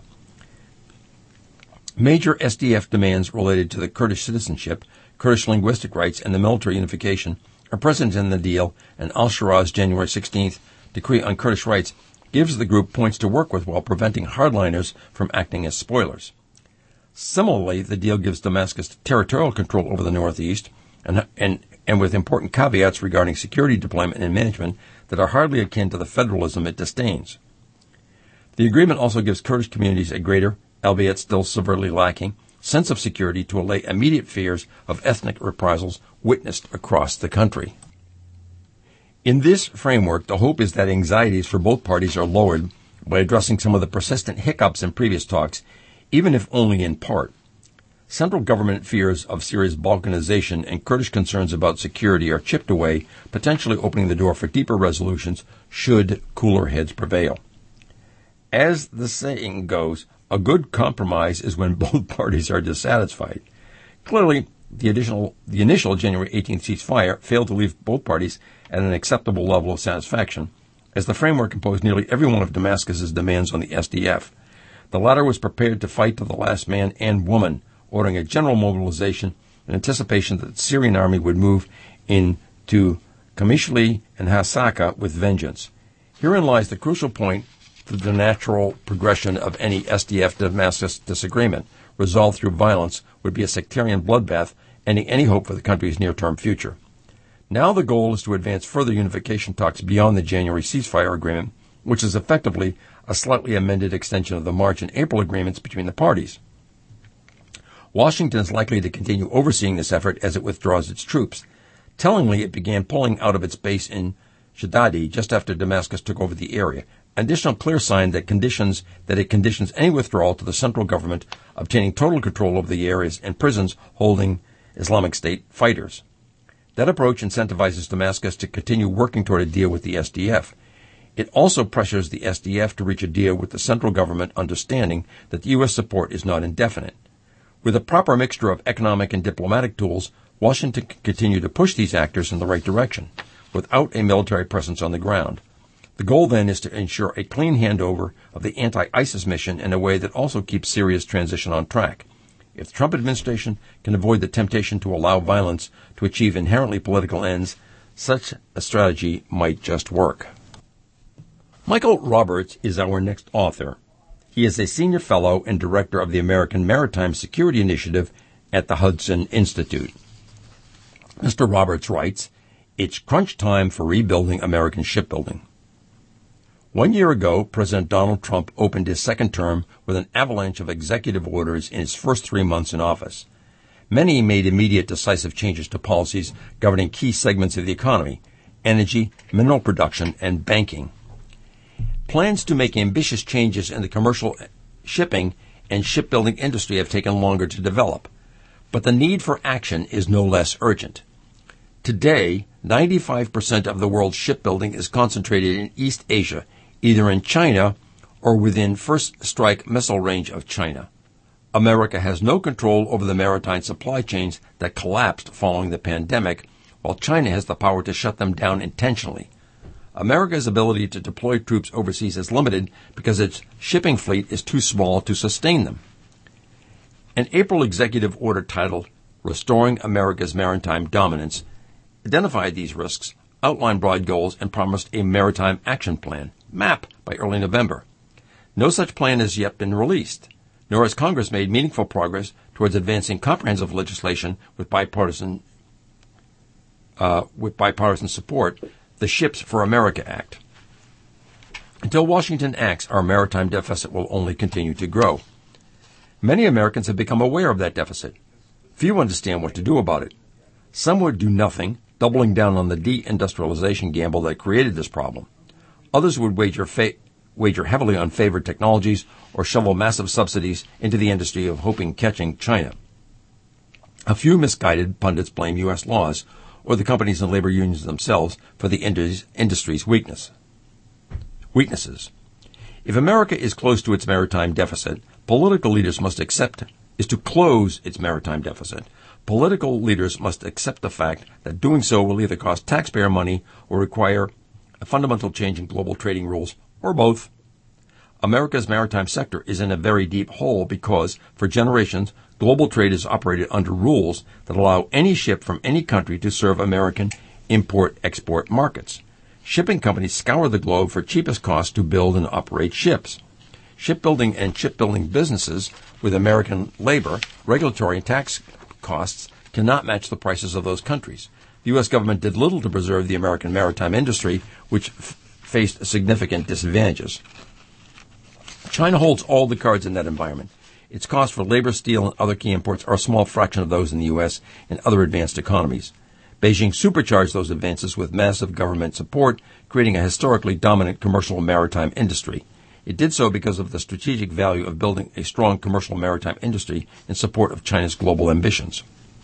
Major S D F demands related to the Kurdish citizenship, Kurdish linguistic rights, and the military unification are present in the deal, and al-Shara's January sixteenth decree on Kurdish rights gives the group points to work with while preventing hardliners from acting as spoilers. Similarly, the deal gives Damascus territorial control over the northeast, and, and, and with important caveats regarding security deployment and management that are hardly akin to the federalism it disdains. The agreement also gives Kurdish communities a greater, albeit still severely lacking, sense of security to allay immediate fears of ethnic reprisals witnessed across the country. In this framework, the hope is that anxieties for both parties are lowered by addressing some of the persistent hiccups in previous talks, even if only in part. Central government fears of Syria's balkanization and Kurdish concerns about security are chipped away, potentially opening the door for deeper resolutions should cooler heads prevail. As the saying goes, a good compromise is when both parties are dissatisfied. Clearly, the, additional, the initial January eighteenth ceasefire failed to leave both parties at an acceptable level of satisfaction, as the framework imposed nearly every one of Damascus's demands on the S D F. The latter was prepared to fight to the last man and woman, ordering a general mobilization in anticipation that the Syrian army would move into Qamishli and Hasaka with vengeance. Herein lies the crucial point to the natural progression of any S D F-Damascus disagreement. Resolved through violence would be a sectarian bloodbath, ending any hope for the country's near-term future. Now the goal is to advance further unification talks beyond the January ceasefire agreement, which is effectively a slightly amended extension of the March and April agreements between the parties. Washington is likely to continue overseeing this effort as it withdraws its troops. Tellingly, it began pulling out of its base in Shadadi just after Damascus took over the area, an additional clear sign that conditions that it conditions any withdrawal to the central government obtaining total control over the areas and prisons holding Islamic State fighters. That approach incentivizes Damascus to continue working toward a deal with the S D F. It also pressures the S D F to reach a deal with the central government, understanding that the U S support is not indefinite. With a proper mixture of economic and diplomatic tools, Washington can continue to push these actors in the right direction, without a military presence on the ground. The goal then is to ensure a clean handover of the anti-ISIS mission in a way that also keeps Syria's transition on track. If the Trump administration can avoid the temptation to allow violence to achieve inherently political ends, such a strategy might just work. Michael Roberts is our next author. He is a senior fellow and director of the American Maritime Security Initiative at the Hudson Institute. Mister Roberts writes, "It's crunch time for rebuilding American shipbuilding." One year ago, President Donald Trump opened his second term with an avalanche of executive orders in his first three months in office. Many made immediate decisive changes to policies governing key segments of the economy: energy, mineral production, and banking. Plans to make ambitious changes in the commercial shipping and shipbuilding industry have taken longer to develop, but the need for action is no less urgent. Today, ninety-five percent of the world's shipbuilding is concentrated in East Asia, either in China or within first strike missile range of China. America has no control over the maritime supply chains that collapsed following the pandemic, while China has the power to shut them down intentionally. America's ability to deploy troops overseas is limited because its shipping fleet is too small to sustain them. An April executive order titled Restoring America's Maritime Dominance identified these risks, outlined broad goals, and promised a maritime action plan, MAP, by early November. No such plan has yet been released, nor has Congress made meaningful progress towards advancing comprehensive legislation with bipartisan uh, with bipartisan support, the Ships for America Act. Until Washington acts, our maritime deficit will only continue to grow. Many Americans have become aware of that deficit. Few understand what to do about it. Some would do nothing, doubling down on the deindustrialization gamble that created this problem. Others would wager, fa- wager heavily on favored technologies or shovel massive subsidies into the industry of hoping catching China. A few misguided pundits blame U S laws or the companies and labor unions themselves for the industry's weakness. Weaknesses. If America is close to its maritime deficit, political leaders must accept is to close its maritime deficit. Political leaders must accept the fact that doing so will either cost taxpayer money or require a fundamental change in global trading rules, or both. America's maritime sector is in a very deep hole because, for generations, global trade has operated under rules that allow any ship from any country to serve American import-export markets. Shipping companies scour the globe for cheapest cost to build and operate ships. Shipbuilding and shipbuilding businesses with American labor, regulatory, and tax costs cannot match the prices of those countries. The U S government did little to preserve the American maritime industry, which f- faced significant disadvantages. China holds all the cards in that environment. Its costs for labor, steel, and other key imports are a small fraction of those in the U S and other advanced economies. Beijing supercharged those advances with massive government support, creating a historically dominant commercial maritime industry. It did so because of the strategic value of building a strong commercial maritime industry in support of China's global ambitions.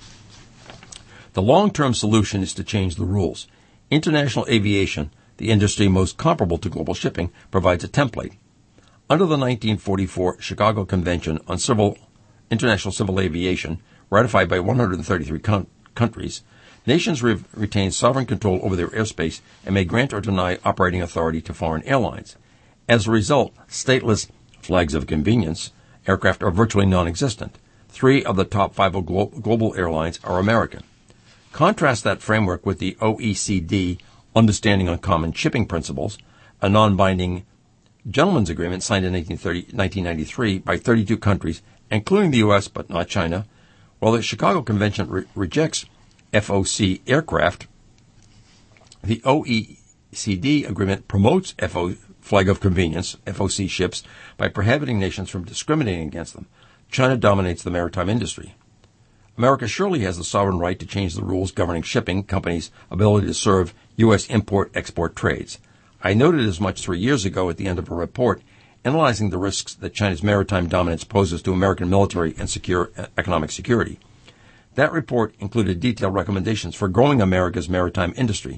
The long-term solution is to change the rules. International aviation, the industry most comparable to global shipping, provides a template. Under the nineteen forty-four Chicago Convention on Civil International Civil Aviation, ratified by one hundred thirty-three con- countries, nations re- retain sovereign control over their airspace and may grant or deny operating authority to foreign airlines. As a result, stateless flags of convenience aircraft are virtually non-existent. Three of the top five glo- global airlines are American. Contrast that framework with the O E C D Understanding on Common Shipping Principles, a non-binding gentleman's agreement signed in nineteen ninety-three by thirty-two countries, including the U S but not China. While the Chicago Convention re- rejects F O C aircraft, the O E C D agreement promotes F O flag of convenience, F O C ships, by prohibiting nations from discriminating against them. China dominates the maritime industry. America surely has the sovereign right to change the rules governing shipping companies' ability to serve U S import-export trades. I noted as much three years ago at the end of a report analyzing the risks that China's maritime dominance poses to American military and secure economic security. That report included detailed recommendations for growing America's maritime industry.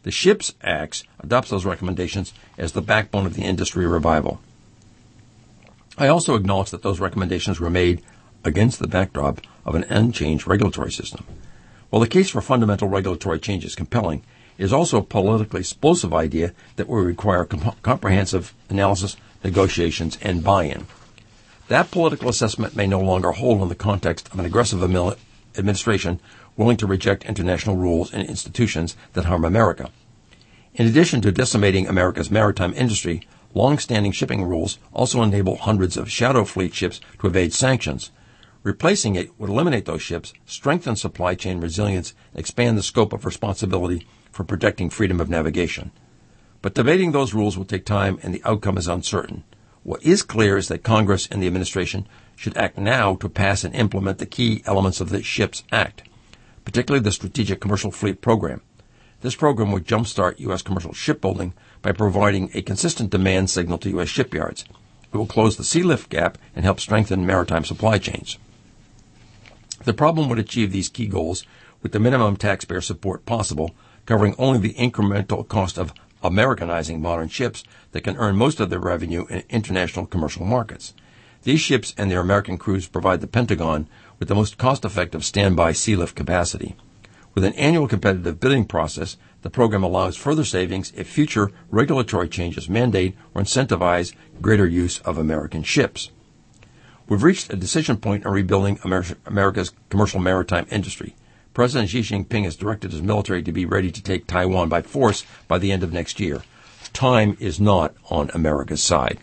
The SHIPS Act adopts those recommendations as the backbone of the industry revival. I also acknowledge that those recommendations were made against the backdrop of an unchanged regulatory system. While the case for fundamental regulatory change is compelling, it is also a politically explosive idea that will require comp- comprehensive analysis, negotiations, and buy-in. That political assessment may no longer hold in the context of an aggressive administration willing to reject international rules and institutions that harm America. In addition to decimating America's maritime industry, long-standing shipping rules also enable hundreds of shadow fleet ships to evade sanctions. Replacing it would eliminate those ships, strengthen supply chain resilience, and expand the scope of responsibility for protecting freedom of navigation. But debating those rules will take time, and the outcome is uncertain. What is clear is that Congress and the administration should act now to pass and implement the key elements of the SHIPS Act, particularly the Strategic Commercial Fleet Program. This program would jumpstart U S commercial shipbuilding by providing a consistent demand signal to U S shipyards. It will close the sea lift gap and help strengthen maritime supply chains. The program would achieve these key goals with the minimum taxpayer support possible, covering only the incremental cost of Americanizing modern ships that can earn most of their revenue in international commercial markets. These ships and their American crews provide the Pentagon with the most cost-effective standby sea lift capacity. With an annual competitive bidding process, the program allows further savings if future regulatory changes mandate or incentivize greater use of American ships. We've reached a decision point on rebuilding Amer- America's commercial maritime industry. President Xi Jinping has directed his military to be ready to take Taiwan by force by the end of next year. Time is not on America's side.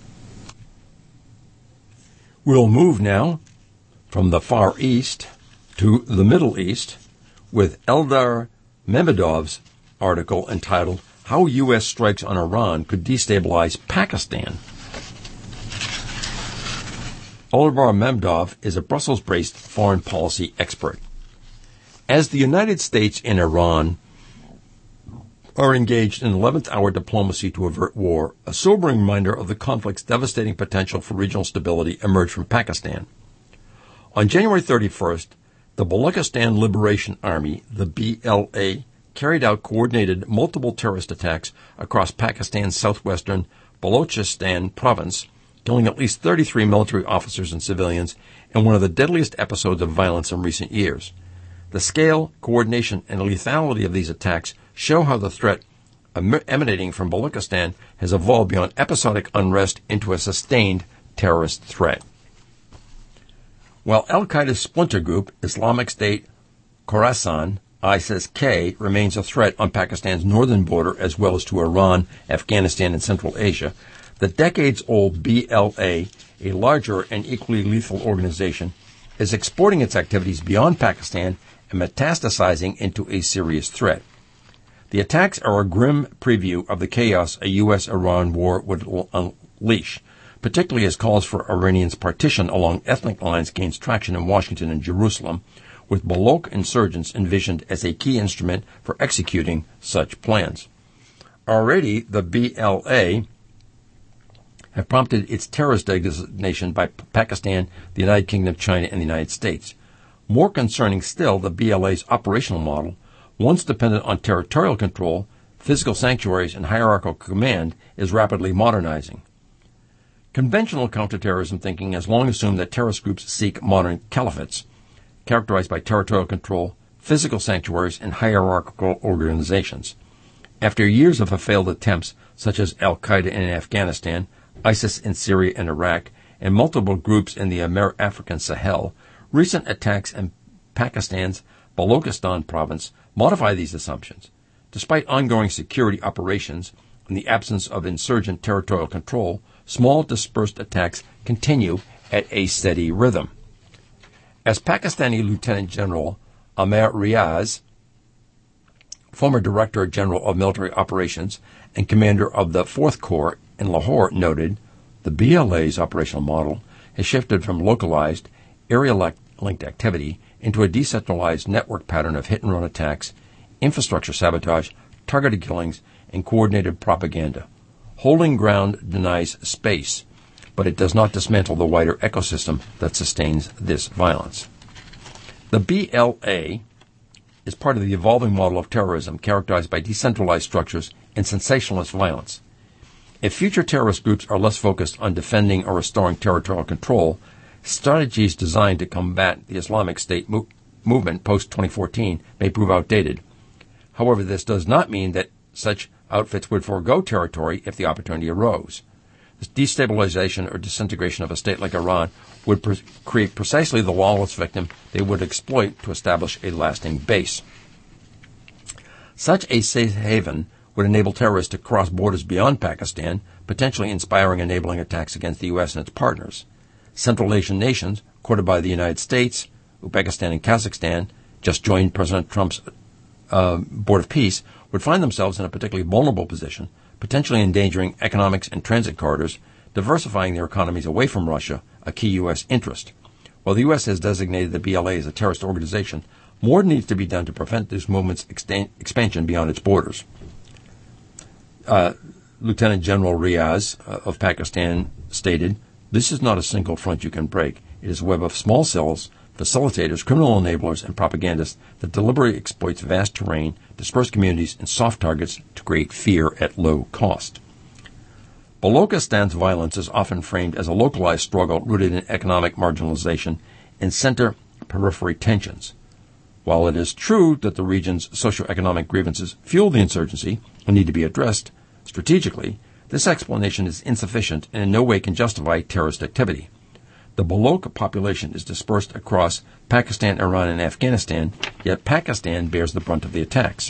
We'll move now from the Far East to the Middle East with Eldar Mehmedov's article entitled, How U S Strikes on Iran Could Destabilize Pakistan. Eldar Mehmedov is a Brussels-based foreign policy expert. As the United States and Iran are engaged in eleventh hour diplomacy to avert war, a sobering reminder of the conflict's devastating potential for regional stability emerged from Pakistan. On January thirty-first, the Balochistan Liberation Army, the B L A, carried out coordinated multiple terrorist attacks across Pakistan's southwestern Balochistan province, killing at least thirty-three military officers and civilians in one of the deadliest episodes of violence in recent years. The scale, coordination, and lethality of these attacks show how the threat emanating from Balochistan has evolved beyond episodic unrest into a sustained terrorist threat. While al-Qaeda's splinter group, Islamic State Khorasan, ISIS-K, remains a threat on Pakistan's northern border as well as to Iran, Afghanistan, and Central Asia, the decades-old B L A, a larger and equally lethal organization, is exporting its activities beyond Pakistan and metastasizing into a serious threat. The attacks are a grim preview of the chaos a U S Iran war would unleash, particularly as calls for Iranians' partition along ethnic lines gains traction in Washington and Jerusalem, with Baloch insurgents envisioned as a key instrument for executing such plans. Already, the B L A have prompted its terrorist designation by Pakistan, the United Kingdom, China, and the United States. More concerning still, the B L A's operational model, once dependent on territorial control, physical sanctuaries, and hierarchical command, is rapidly modernizing. Conventional counterterrorism thinking has long assumed that terrorist groups seek modern caliphates, characterized by territorial control, physical sanctuaries, and hierarchical organizations. After years of failed attempts, such as al-Qaeda in Afghanistan, ISIS in Syria and Iraq, and multiple groups in the Amer- African Sahel, recent attacks in Pakistan's Balochistan province modify these assumptions. Despite ongoing security operations and the absence of insurgent territorial control, small dispersed attacks continue at a steady rhythm. As Pakistani Lieutenant General Amer Riaz, former Director General of Military Operations and Commander of the Fourth Corps in Lahore, noted, the B L A's operational model has shifted from localized, area-linked activity into a decentralized network pattern of hit-and-run attacks, infrastructure sabotage, targeted killings, and coordinated propaganda. Holding ground denies space, but it does not dismantle the wider ecosystem that sustains this violence. The B L A is part of the evolving model of terrorism characterized by decentralized structures and sensationalist violence. If future terrorist groups are less focused on defending or restoring territorial control, strategies designed to combat the Islamic State mo- movement post twenty fourteen may prove outdated. However, this does not mean that such outfits would forego territory if the opportunity arose. The destabilization or disintegration of a state like Iran would pre- create precisely the lawless victim they would exploit to establish a lasting base. Such a safe haven would enable terrorists to cross borders beyond Pakistan, potentially inspiring and enabling attacks against the U S and its partners. Central Asian nations, courted by the United States, Uzbekistan and Kazakhstan, just joined President Trump's uh, Board of Peace, would find themselves in a particularly vulnerable position, potentially endangering economics and transit corridors, diversifying their economies away from Russia, a key U S interest. While the U S has designated the B L A as a terrorist organization, more needs to be done to prevent this movement's extan- expansion beyond its borders. Uh, Lieutenant General Riaz uh, of Pakistan stated, "This is not a single front you can break. It is a web of small cells, facilitators, criminal enablers, and propagandists that deliberately exploits vast terrain, dispersed communities, and soft targets to create fear at low cost." Balochistan's violence is often framed as a localized struggle rooted in economic marginalization and center-periphery tensions. While it is true that the region's socioeconomic grievances fuel the insurgency and need to be addressed strategically, this explanation is insufficient and in no way can justify terrorist activity. The Baloch population is dispersed across Pakistan, Iran, and Afghanistan, yet Pakistan bears the brunt of the attacks.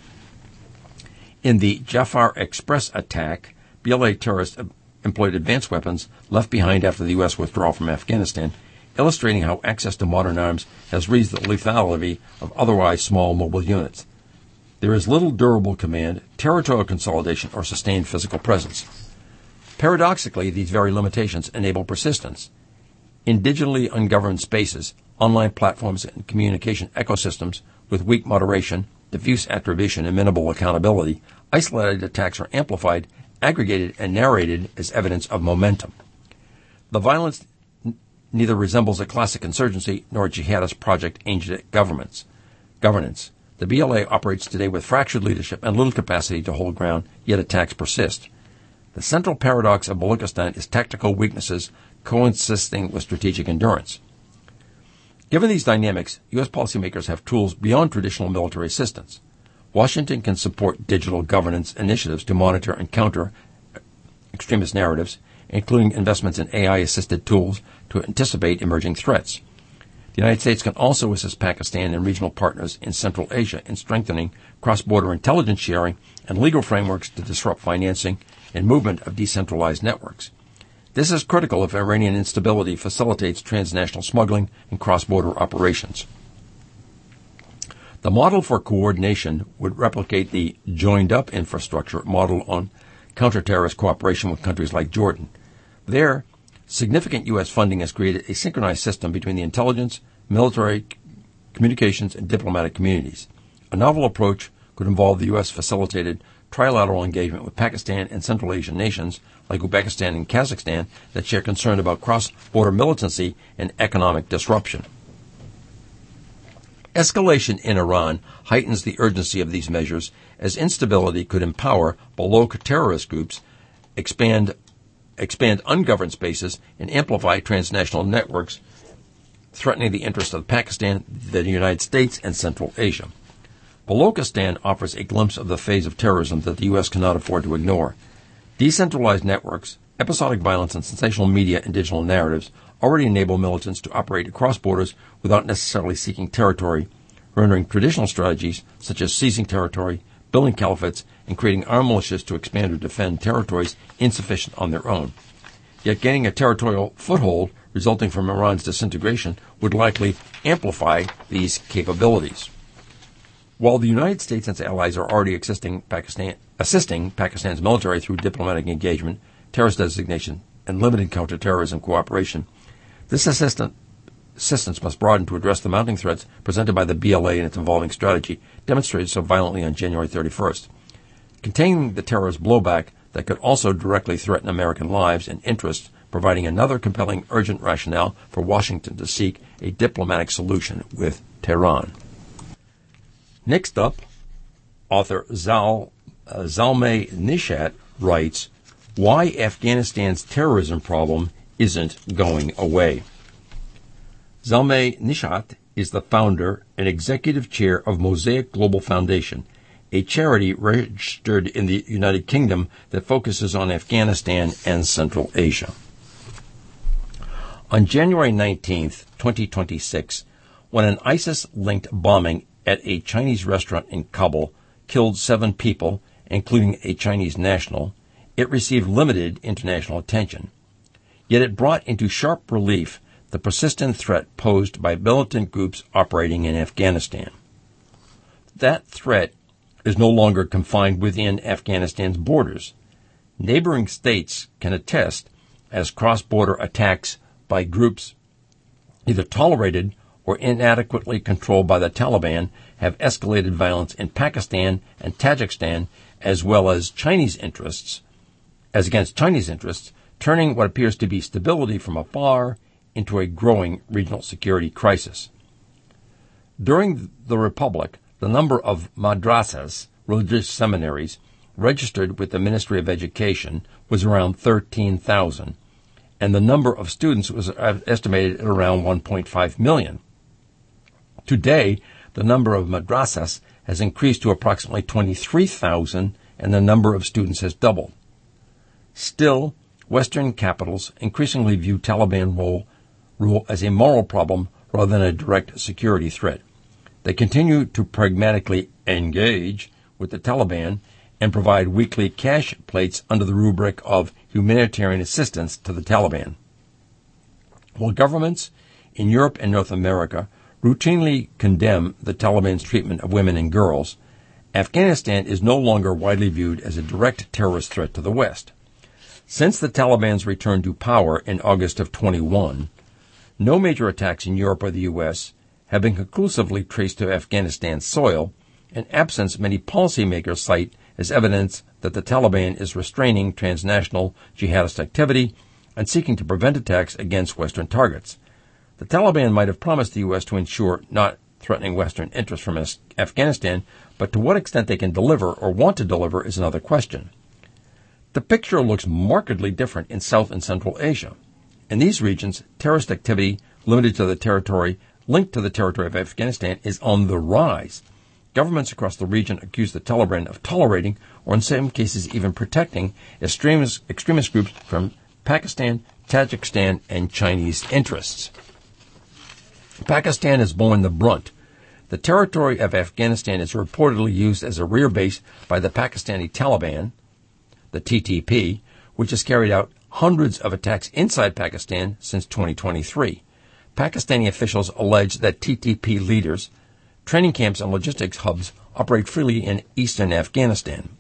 In the Jafar Express attack, B L A terrorists employed advanced weapons left behind after the U S withdrawal from Afghanistan, illustrating how access to modern arms has raised the lethality of otherwise small mobile units. There is little durable command, territorial consolidation, or sustained physical presence. Paradoxically, these very limitations enable persistence. In digitally ungoverned spaces, online platforms and communication ecosystems with weak moderation, diffuse attribution, and minimal accountability, isolated attacks are amplified, aggregated, and narrated as evidence of momentum. The violence n- neither resembles a classic insurgency nor a jihadist project aimed at governments. Governance. The B L A operates today with fractured leadership and little capacity to hold ground, yet attacks persist. The central paradox of Balochistan is tactical weaknesses coexisting with strategic endurance. Given these dynamics, U S policymakers have tools beyond traditional military assistance. Washington can support digital governance initiatives to monitor and counter extremist narratives, including investments in A I-assisted tools to anticipate emerging threats. The United States can also assist Pakistan and regional partners in Central Asia in strengthening cross-border intelligence sharing and legal frameworks to disrupt financing and movement of decentralized networks. This is critical if Iranian instability facilitates transnational smuggling and cross-border operations. The model for coordination would replicate the joined-up infrastructure model on counter-terrorist cooperation with countries like Jordan. There, significant U S funding has created a synchronized system between the intelligence, military, communications, and diplomatic communities. A novel approach could involve the U S-facilitated trilateral engagement with Pakistan and Central Asian nations like Uzbekistan and Kazakhstan that share concern about cross-border militancy and economic disruption. Escalation in Iran heightens the urgency of these measures as instability could empower Baloch terrorist groups, expand expand ungoverned spaces, and amplify transnational networks, threatening the interests of Pakistan, the United States, and Central Asia. Balochistan offers a glimpse of the phase of terrorism that the U S cannot afford to ignore. Decentralized networks, episodic violence, and sensational media and digital narratives already enable militants to operate across borders without necessarily seeking territory, rendering traditional strategies such as seizing territory, building caliphates, and creating armed militias to expand or defend territories insufficient on their own. Yet gaining a territorial foothold resulting from Iran's disintegration would likely amplify these capabilities. While the United States and its allies are already assisting Pakistan, assisting Pakistan's military through diplomatic engagement, terrorist designation, and limited counterterrorism cooperation, this assistant, assistance must broaden to address the mounting threats presented by the B L A and its evolving strategy, demonstrated so violently on January thirty-first. Containing the terrorist blowback that could also directly threaten American lives and interests, providing another compelling, urgent rationale for Washington to seek a diplomatic solution with Tehran. Next up, author Zal, uh, Zalmay Nishat writes, Why Afghanistan's Terrorism Problem Isn't Going Away. Zalmay Nishat is the founder and executive chair of Mosaic Global Foundation, a charity registered in the United Kingdom that focuses on Afghanistan and Central Asia. On January nineteenth, twenty twenty-six, when an ISIS-linked bombing at a Chinese restaurant in Kabul killed seven people, including a Chinese national, it received limited international attention. Yet it brought into sharp relief the persistent threat posed by militant groups operating in Afghanistan. That threat is no longer confined within Afghanistan's borders. Neighboring states can attest as cross-border attacks by groups either tolerated or inadequately controlled by the Taliban have escalated violence in Pakistan and Tajikistan as well as Chinese interests, as against Chinese interests, turning what appears to be stability from afar into a growing regional security crisis. During the Republic, the number of madrasas, religious seminaries, registered with the Ministry of Education was around thirteen thousand, and the number of students was estimated at around one point five million. Today, the number of madrasas has increased to approximately twenty-three thousand, and the number of students has doubled. Still, Western capitals increasingly view Taliban rule, rule as a moral problem rather than a direct security threat. They continue to pragmatically engage with the Taliban and provide weekly cash plates under the rubric of humanitarian assistance to the Taliban. While governments in Europe and North America routinely condemn the Taliban's treatment of women and girls, Afghanistan is no longer widely viewed as a direct terrorist threat to the West. Since the Taliban's return to power in August of twenty-one, no major attacks in Europe or the U S have been conclusively traced to Afghanistan's soil, an absence many policymakers cite as evidence that the Taliban is restraining transnational jihadist activity and seeking to prevent attacks against Western targets. The Taliban might have promised the U S to ensure not threatening Western interests from Afghanistan, but to what extent they can deliver or want to deliver is another question. The picture looks markedly different in South and Central Asia. In these regions, terrorist activity limited to the territory, linked to the territory of Afghanistan, is on the rise. Governments across the region accuse the Taliban of tolerating, or in some cases even protecting, extremist, extremist groups from Pakistan, Tajikistan, and Chinese interests. Pakistan has borne the brunt. The territory of Afghanistan is reportedly used as a rear base by the Pakistani Taliban, the T T P, which has carried out hundreds of attacks inside Pakistan since twenty twenty-three. Pakistani officials allege that T T P leaders, training camps and logistics hubs operate freely in eastern Afghanistan.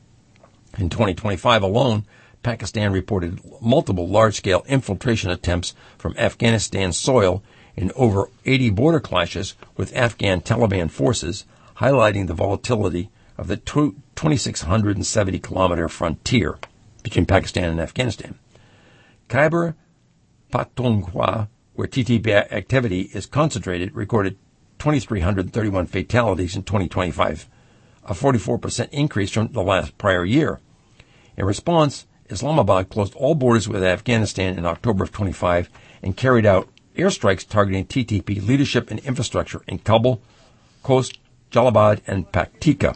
In twenty twenty-five alone, Pakistan reported multiple large-scale infiltration attempts from Afghanistan soil in over eighty border clashes with Afghan Taliban forces, highlighting the volatility of the two thousand six hundred seventy kilometer frontier between Pakistan and Afghanistan. Khyber Pakhtunkhwa, where T T P activity is concentrated, recorded two thousand three hundred thirty-one fatalities in twenty twenty-five, a forty-four percent increase from the last prior year. In response, Islamabad closed all borders with Afghanistan in October of twenty-five and carried out airstrikes targeting T T P leadership and infrastructure in Kabul, Khost, Jalabad, and Paktika.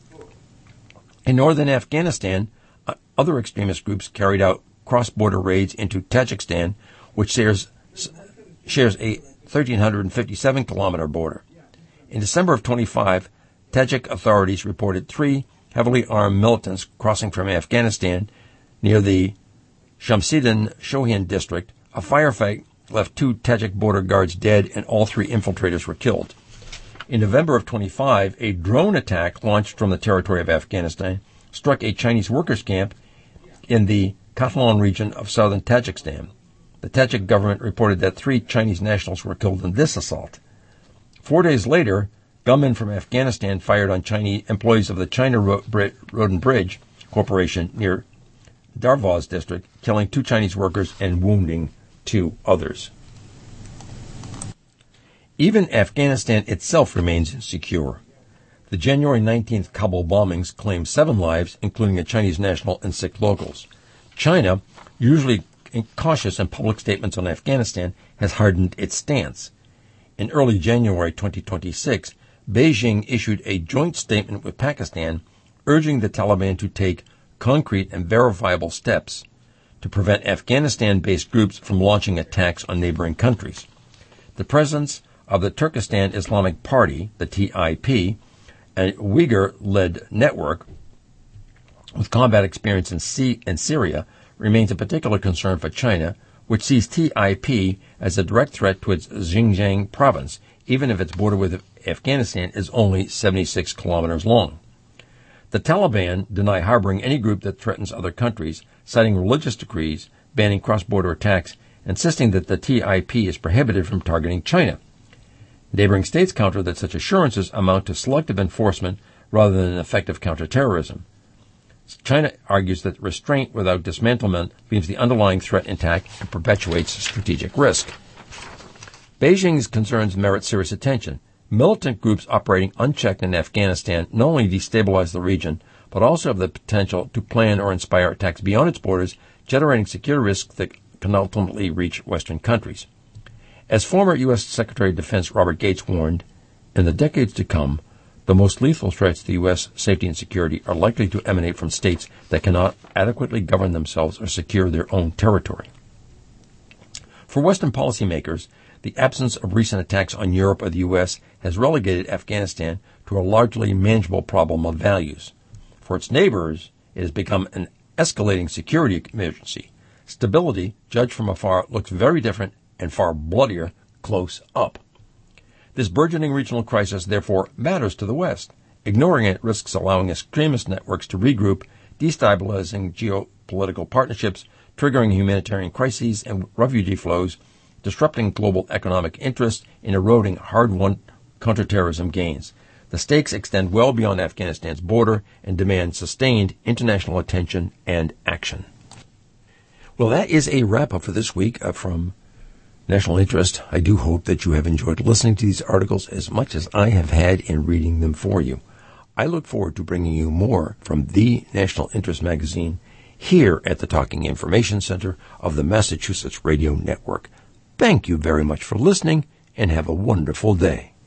In northern Afghanistan, other extremist groups carried out cross-border raids into Tajikistan, which shares, shares a one thousand three hundred fifty-seven kilometer border. In December of twenty-five, Tajik authorities reported three heavily armed militants crossing from Afghanistan near the Shamsiddin Shohin district. A firefight left two Tajik border guards dead, and all three infiltrators were killed. In November of twenty-five, a drone attack launched from the territory of Afghanistan struck a Chinese workers' camp in the Katlan region of southern Tajikistan. The Tajik government reported that three Chinese nationals were killed in this assault. Four days later, gunmen from Afghanistan fired on Chinese employees of the China Road and Bridge Corporation near Darvaz district, killing two Chinese workers and wounding two others. Even Afghanistan itself remains insecure. The January nineteenth Kabul bombings claimed seven lives, including a Chinese national and six locals. China, usually cautious in public statements on Afghanistan, has hardened its stance. In early January twenty twenty-six, Beijing issued a joint statement with Pakistan urging the Taliban to take concrete and verifiable steps to prevent Afghanistan-based groups from launching attacks on neighboring countries. The presence of the Turkestan Islamic Party, the T I P, a Uyghur-led network with combat experience in, C- in Syria, remains a particular concern for China, which sees T I P as a direct threat to its Xinjiang province, even if its border with Afghanistan is only seventy-six kilometers long. The Taliban deny harboring any group that threatens other countries, citing religious decrees, banning cross-border attacks, insisting that the T I P is prohibited from targeting China. Neighboring states counter that such assurances amount to selective enforcement rather than effective counterterrorism. China argues that restraint without dismantlement leaves the underlying threat intact and perpetuates strategic risk. Beijing's concerns merit serious attention. Militant groups operating unchecked in Afghanistan not only destabilize the region, but also have the potential to plan or inspire attacks beyond its borders, generating security risks that can ultimately reach Western countries. As former U S Secretary of Defense Robert Gates warned, in the decades to come, the most lethal threats to U S safety and security are likely to emanate from states that cannot adequately govern themselves or secure their own territory. For Western policymakers, the absence of recent attacks on Europe or the U S has relegated Afghanistan to a largely manageable problem of values. For its neighbors, it has become an escalating security emergency. Stability, judged from afar, looks very different and far bloodier close up. This burgeoning regional crisis, therefore, matters to the West. Ignoring it risks allowing extremist networks to regroup, destabilizing geopolitical partnerships, triggering humanitarian crises and refugee flows, disrupting global economic interests, and eroding hard-won counterterrorism gains. The stakes extend well beyond Afghanistan's border and demand sustained international attention and action. Well, that is a wrap-up for this week uh, from National Interest. I do hope that you have enjoyed listening to these articles as much as I have had in reading them for you. I look forward to bringing you more from the National Interest magazine here at the Talking Information Center of the Massachusetts Radio Network. Thank you very much for listening, and have a wonderful day.